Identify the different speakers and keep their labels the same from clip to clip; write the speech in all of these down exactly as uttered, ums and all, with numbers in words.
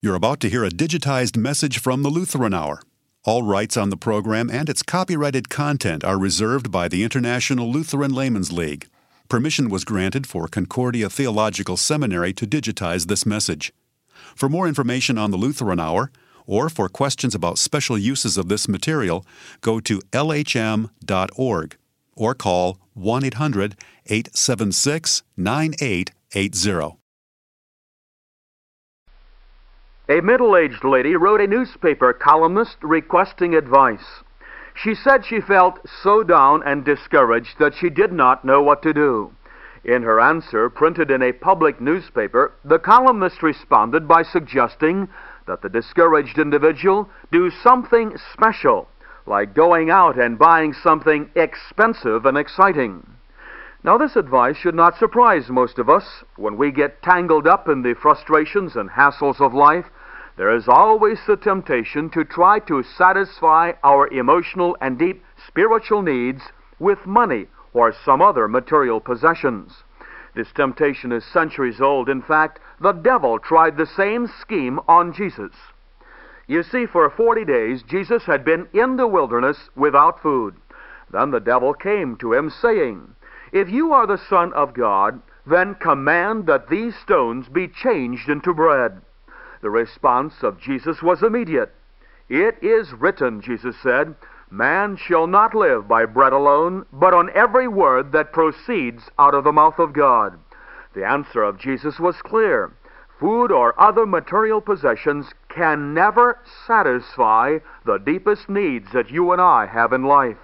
Speaker 1: You're about to hear a digitized message from the Lutheran Hour. All rights on the program and its copyrighted content are reserved by the International Lutheran Laymen's League. Permission was granted for Concordia Theological Seminary to digitize this message. For more information on the Lutheran Hour, or for questions about special uses of this material, go to L H M dot org or call one eight hundred, eight seven six, nine eight eight zero.
Speaker 2: A middle-aged lady wrote a newspaper columnist requesting advice. She said she felt so down and discouraged that she did not know what to do. In her answer, printed in a public newspaper, the columnist responded by suggesting that the discouraged individual do something special, like going out and buying something expensive and exciting. Now, this advice should not surprise most of us. When we get tangled up in the frustrations and hassles of life, there is always the temptation to try to satisfy our emotional and deep spiritual needs with money or some other material possessions. This temptation is centuries old. In fact, the devil tried the same scheme on Jesus. You see, for forty days, Jesus had been in the wilderness without food. Then the devil came to him, saying, "If you are the Son of God, then command that these stones be changed into bread." The response of Jesus was immediate. "It is written," Jesus said, "man shall not live by bread alone, but on every word that proceeds out of the mouth of God." The answer of Jesus was clear. Food or other material possessions can never satisfy the deepest needs that you and I have in life.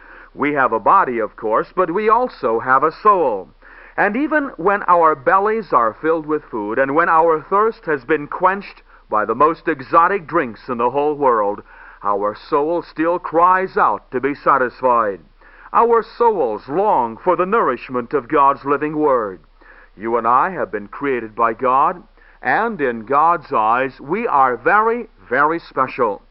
Speaker 2: We have a body, of course, but we also have a soul. And even when our bellies are filled with food, and when our thirst has been quenched by the most exotic drinks in the whole world, our soul still cries out to be satisfied. Our souls long for the nourishment of God's living Word. You and I have been created by God, and in God's eyes, we are very, very special.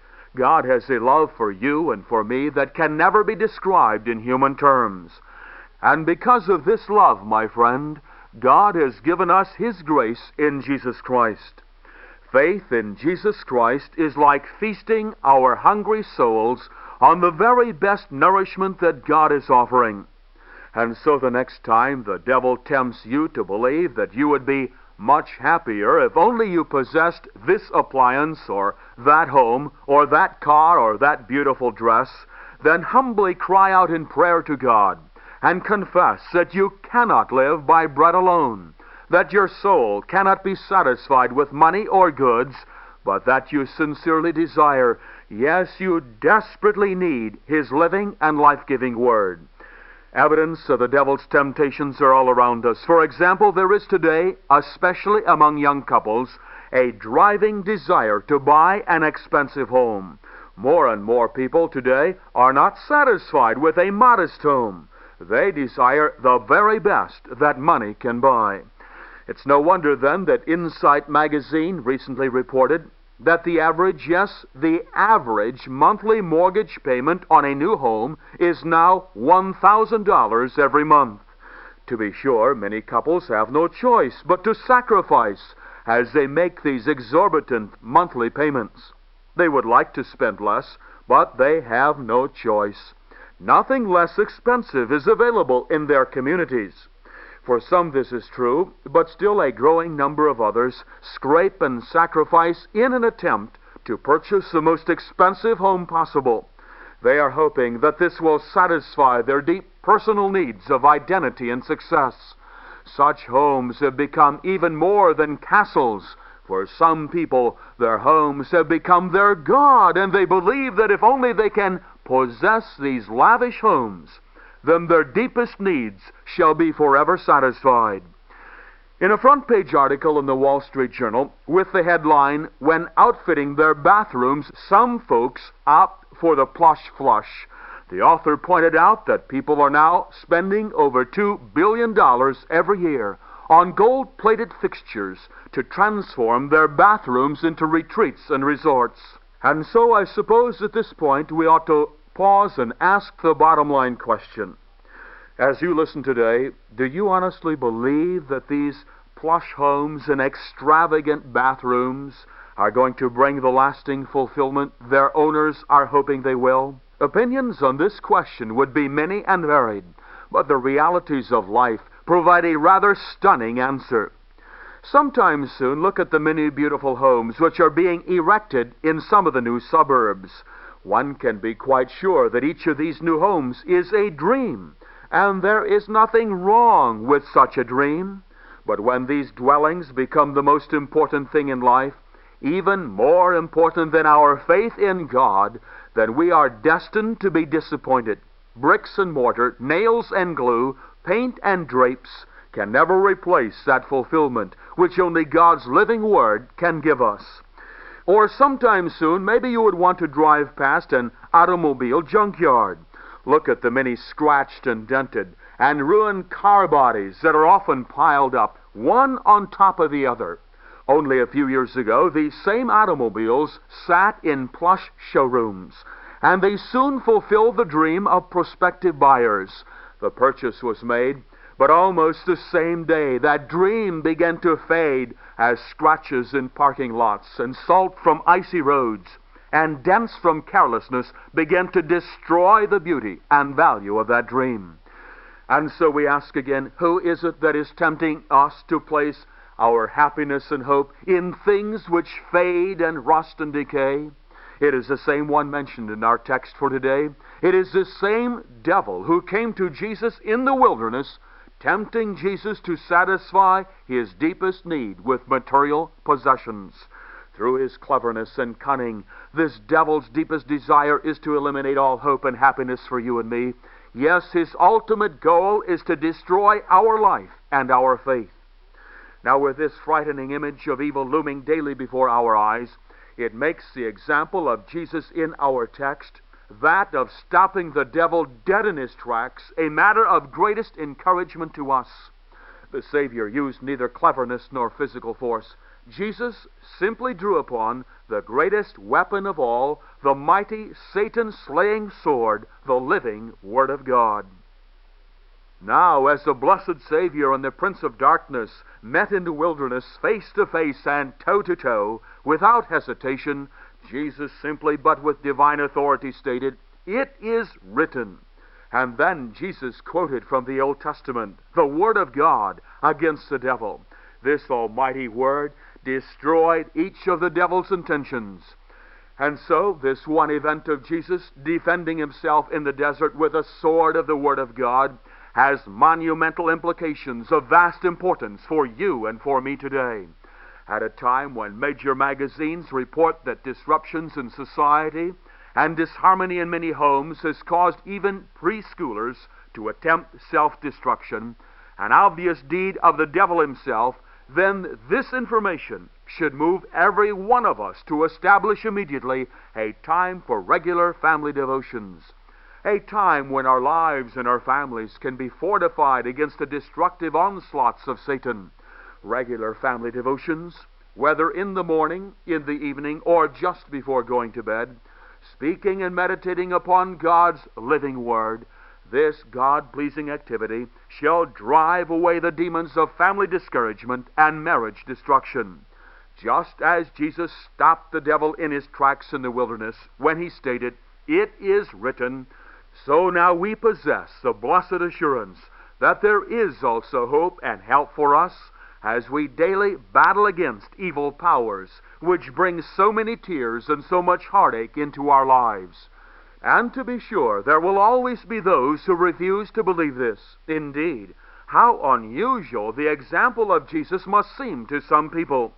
Speaker 2: God has a love for you and for me that can never be described in human terms. And because of this love, my friend, God has given us His grace in Jesus Christ. Faith in Jesus Christ is like feasting our hungry souls on the very best nourishment that God is offering. And so the next time the devil tempts you to believe that you would be much happier if only you possessed this appliance or that home or that car or that beautiful dress, then humbly cry out in prayer to God and confess that you cannot live by bread alone, that your soul cannot be satisfied with money or goods, but that you sincerely desire, yes, you desperately need His living and life-giving Word. Evidence of the devil's temptations are all around us. For example, there is today, especially among young couples, a driving desire to buy an expensive home. More and more people today are not satisfied with a modest home. They desire the very best that money can buy. It's no wonder then that Insight magazine recently reported that the average, yes, the average monthly mortgage payment on a new home is now one thousand dollars every month. To be sure, many couples have no choice but to sacrifice as they make these exorbitant monthly payments. They would like to spend less, but they have no choice. Nothing less expensive is available in their communities. For some this is true, but still a growing number of others scrape and sacrifice in an attempt to purchase the most expensive home possible. They are hoping that this will satisfy their deep personal needs of identity and success. Such homes have become even more than castles. For some people, their homes have become their God, and they believe that if only they can possess these lavish homes, then their deepest needs shall be forever satisfied. In a front-page article in the Wall Street Journal, with the headline, "When Outfitting Their Bathrooms, Some Folks Opt for the Plush Flush," the author pointed out that people are now spending over two billion dollars every year on gold-plated fixtures to transform their bathrooms into retreats and resorts. And so I suppose at this point we ought to pause and ask the bottom-line question. As you listen today, do you honestly believe that these plush homes and extravagant bathrooms are going to bring the lasting fulfillment their owners are hoping they will? Opinions on this question would be many and varied, but the realities of life provide a rather stunning answer. Sometime soon, look at the many beautiful homes which are being erected in some of the new suburbs. One can be quite sure that each of these new homes is a dream, and there is nothing wrong with such a dream. But when these dwellings become the most important thing in life, even more important than our faith in God, then we are destined to be disappointed. Bricks and mortar, nails and glue, paint and drapes can never replace that fulfillment which only God's living Word can give us. Or sometime soon, maybe you would want to drive past an automobile junkyard. Look at the many scratched and dented and ruined car bodies that are often piled up, one on top of the other. Only a few years ago, these same automobiles sat in plush showrooms, and they soon fulfilled the dream of prospective buyers. The purchase was made, but almost the same day that dream began to fade as scratches in parking lots and salt from icy roads and dents from carelessness began to destroy the beauty and value of that dream. And so we ask again, who is it that is tempting us to place our happiness and hope in things which fade and rust and decay? It is the same one mentioned in our text for today. It is the same devil who came to Jesus in the wilderness, tempting Jesus to satisfy his deepest need with material possessions. Through his cleverness and cunning, this devil's deepest desire is to eliminate all hope and happiness for you and me. Yes, his ultimate goal is to destroy our life and our faith. Now, with this frightening image of evil looming daily before our eyes, it makes the example of Jesus in our text, that of stopping the devil dead in his tracks, a matter of greatest encouragement to us. The Savior used neither cleverness nor physical force. Jesus simply drew upon the greatest weapon of all, the mighty Satan-slaying sword, the living Word of God. Now, as the blessed Savior and the Prince of Darkness met in the wilderness face to face and toe to toe, without hesitation, Jesus simply but with divine authority stated, "It is written." And then Jesus quoted from the Old Testament, the Word of God, against the devil. This almighty Word destroyed each of the devil's intentions. And so, this one event of Jesus defending himself in the desert with a sword of the Word of God has monumental implications of vast importance for you and for me today. At a time when major magazines report that disruptions in society and disharmony in many homes has caused even preschoolers to attempt self-destruction, an obvious deed of the devil himself, then this information should move every one of us to establish immediately a time for regular family devotions, a time when our lives and our families can be fortified against the destructive onslaughts of Satan. Regular family devotions, whether in the morning, in the evening, or just before going to bed, speaking and meditating upon God's living Word, this God-pleasing activity shall drive away the demons of family discouragement and marriage destruction. Just as Jesus stopped the devil in his tracks in the wilderness when he stated, "It is written," so now we possess the blessed assurance that there is also hope and help for us as we daily battle against evil powers which bring so many tears and so much heartache into our lives. And to be sure, there will always be those who refuse to believe this. Indeed, how unusual the example of Jesus must seem to some people.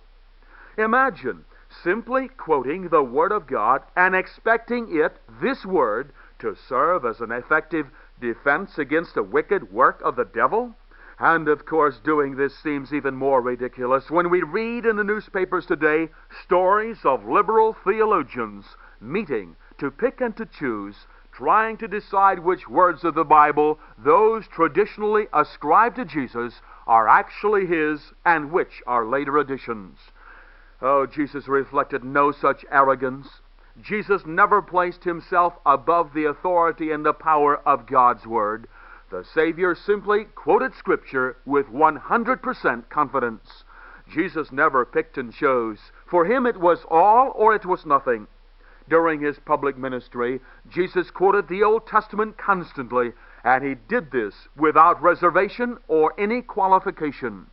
Speaker 2: Imagine simply quoting the Word of God and expecting it, this Word, to serve as an effective defense against the wicked work of the devil. And of course, doing this seems even more ridiculous when we read in the newspapers today stories of liberal theologians meeting to pick and to choose, trying to decide which words of the Bible, those traditionally ascribed to Jesus, are actually his and which are later additions. Oh, Jesus reflected no such arrogance. Jesus never placed himself above the authority and the power of God's Word. The Savior simply quoted Scripture with one hundred percent confidence. Jesus never picked and chose. For him it was all or it was nothing. During his public ministry, Jesus quoted the Old Testament constantly, and he did this without reservation or any qualification.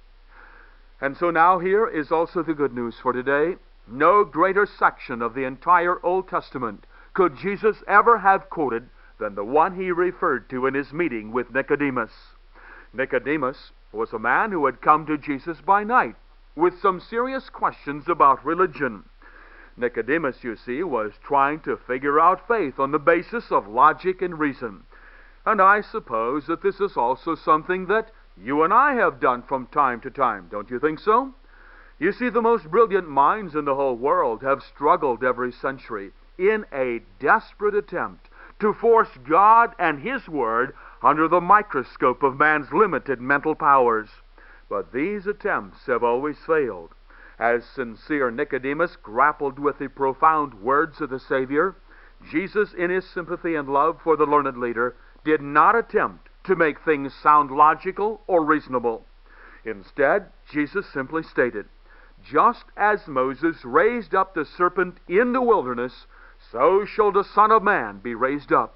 Speaker 2: And so now here is also the good news for today. No greater section of the entire Old Testament could Jesus ever have quoted than the one he referred to in his meeting with Nicodemus. Nicodemus was a man who had come to Jesus by night with some serious questions about religion. Nicodemus, you see, was trying to figure out faith on the basis of logic and reason. And I suppose that this is also something that you and I have done from time to time, don't you think so? You see, the most brilliant minds in the whole world have struggled every century in a desperate attempt to force God and His Word under the microscope of man's limited mental powers. But these attempts have always failed. As sincere Nicodemus grappled with the profound words of the Savior, Jesus, in his sympathy and love for the learned leader, did not attempt to make things sound logical or reasonable. Instead, Jesus simply stated, "Just as Moses raised up the serpent in the wilderness, so shall the Son of Man be raised up."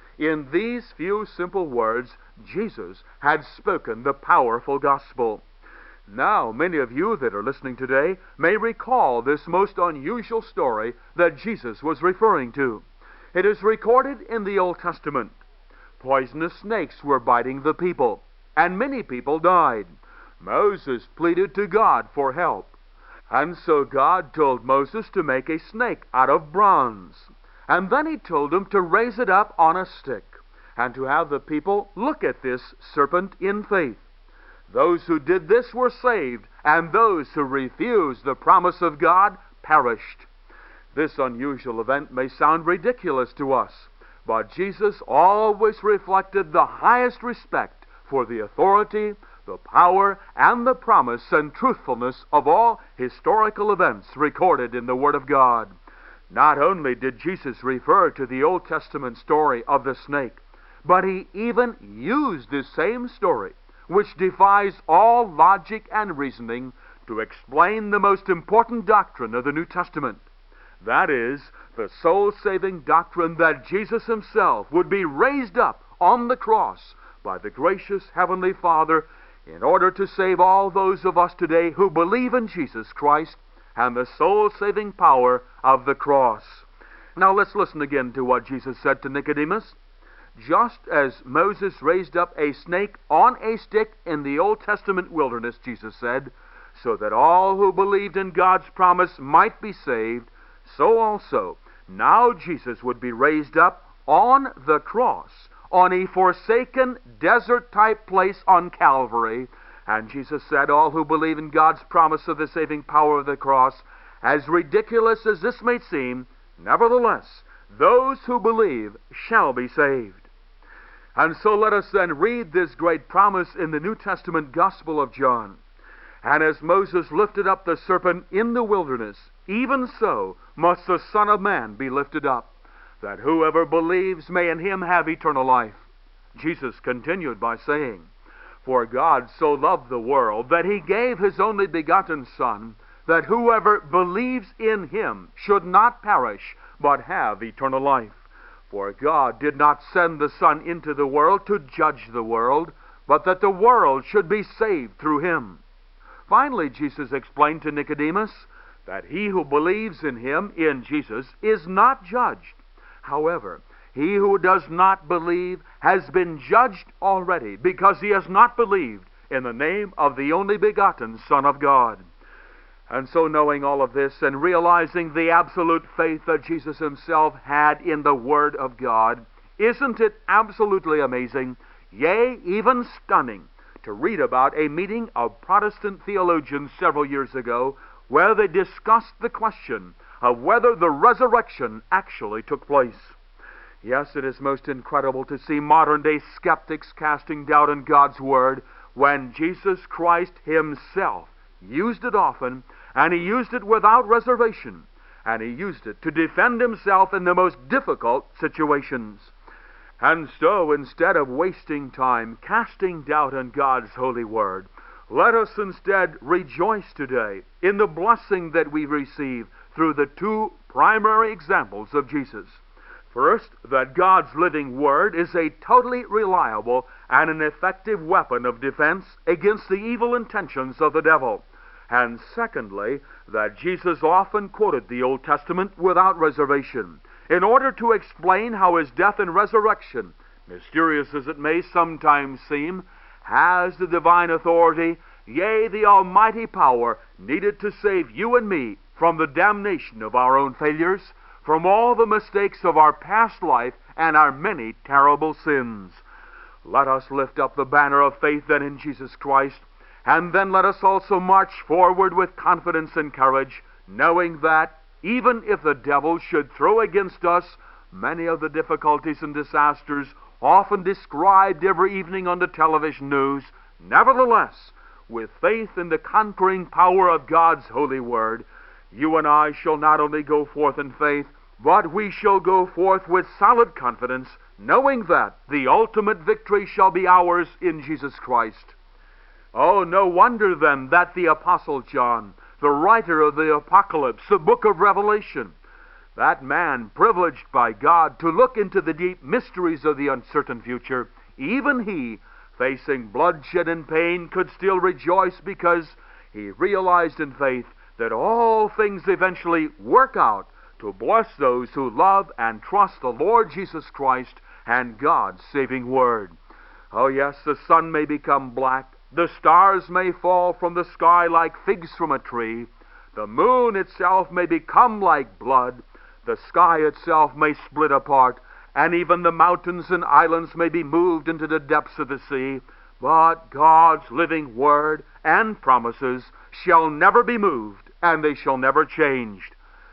Speaker 2: In these few simple words, Jesus had spoken the powerful gospel. Now, many of you that are listening today may recall this most unusual story that Jesus was referring to. It is recorded in the Old Testament. Poisonous snakes were biting the people, and many people died. Moses pleaded to God for help. And so God told Moses to make a snake out of bronze. And then he told him to raise it up on a stick, and to have the people look at this serpent in faith. Those who did this were saved, and those who refused the promise of God perished. This unusual event may sound ridiculous to us, but Jesus always reflected the highest respect for the authority, the power, and the promise and truthfulness of all historical events recorded in the Word of God. Not only did Jesus refer to the Old Testament story of the snake, but he even used this same story, which defies all logic and reasoning, to explain the most important doctrine of the New Testament. That is, the soul-saving doctrine that Jesus himself would be raised up on the cross by the gracious Heavenly Father in order to save all those of us today who believe in Jesus Christ and the soul-saving power of the cross. Now let's listen again to what Jesus said to Nicodemus. Just as Moses raised up a snake on a stick in the Old Testament wilderness, Jesus said, so that all who believed in God's promise might be saved, so also now Jesus would be raised up on the cross, on a forsaken desert-type place on Calvary. And Jesus said, all who believe in God's promise of the saving power of the cross, as ridiculous as this may seem, nevertheless, those who believe shall be saved. And so let us then read this great promise in the New Testament Gospel of John. And as Moses lifted up the serpent in the wilderness, even so must the Son of Man be lifted up, that whoever believes may in him have eternal life. Jesus continued by saying, For God so loved the world that he gave his only begotten Son, that whoever believes in him should not perish, but have eternal life. For God did not send the Son into the world to judge the world, but that the world should be saved through him. Finally, Jesus explained to Nicodemus that he who believes in him, in Jesus, is not judged. However, he who does not believe has been judged already, because he has not believed in the name of the only begotten Son of God. And so, knowing all of this and realizing the absolute faith that Jesus himself had in the Word of God, isn't it absolutely amazing, yea, even stunning, to read about a meeting of Protestant theologians several years ago where they discussed the question of whether the resurrection actually took place. Yes, it is most incredible to see modern-day skeptics casting doubt on God's Word when Jesus Christ himself used it often, and he used it without reservation, and he used it to defend himself in the most difficult situations. And so, instead of wasting time casting doubt on God's holy Word, Let us instead rejoice today in the blessing that we receive through the two primary examples of Jesus. First, that God's living Word is a totally reliable and an effective weapon of defense against the evil intentions of the devil. And secondly, that Jesus often quoted the Old Testament without reservation in order to explain how his death and resurrection, mysterious as it may sometimes seem, has the divine authority, yea, the almighty power needed to save you and me from the damnation of our own failures, from all the mistakes of our past life and our many terrible sins. Let us lift up the banner of faith then in Jesus Christ, and then let us also march forward with confidence and courage, knowing that even if the devil should throw against us many of the difficulties and disasters often described every evening on the television news, nevertheless, with faith in the conquering power of God's holy word, you and I shall not only go forth in faith, but we shall go forth with solid confidence, knowing that the ultimate victory shall be ours in Jesus Christ. Oh, no wonder then that the Apostle John, the writer of the Apocalypse, the book of Revelation, that man privileged by God to look into the deep mysteries of the uncertain future, even he, facing bloodshed and pain, could still rejoice because he realized in faith that all things eventually work out to bless those who love and trust the Lord Jesus Christ and God's saving word. Oh yes, the sun may become black, the stars may fall from the sky like figs from a tree, the moon itself may become like blood, the sky itself may split apart, and even the mountains and islands may be moved into the depths of the sea, but God's living word and promises shall never be moved, and they shall never change.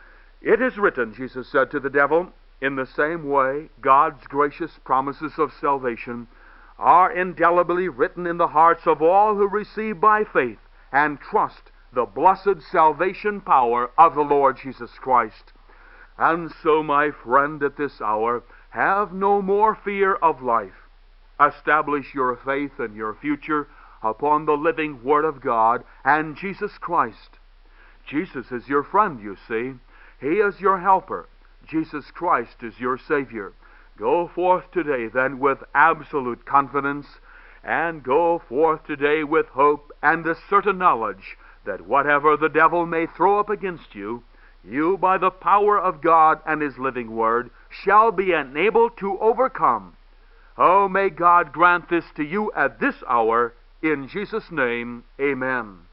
Speaker 2: It is written, Jesus said to the devil, in the same way God's gracious promises of salvation are indelibly written in the hearts of all who receive by faith and trust the blessed salvation power of the Lord Jesus Christ. And so, my friend, at this hour, have no more fear of life. Establish your faith and your future upon the living Word of God and Jesus Christ. Jesus is your friend, you see. He is your helper. Jesus Christ is your Savior. Go forth today, then, with absolute confidence, and go forth today with hope and the certain knowledge that whatever the devil may throw up against you, you, by the power of God and His living Word, shall be enabled to overcome. Oh, may God grant this to you at this hour. In Jesus' name, amen.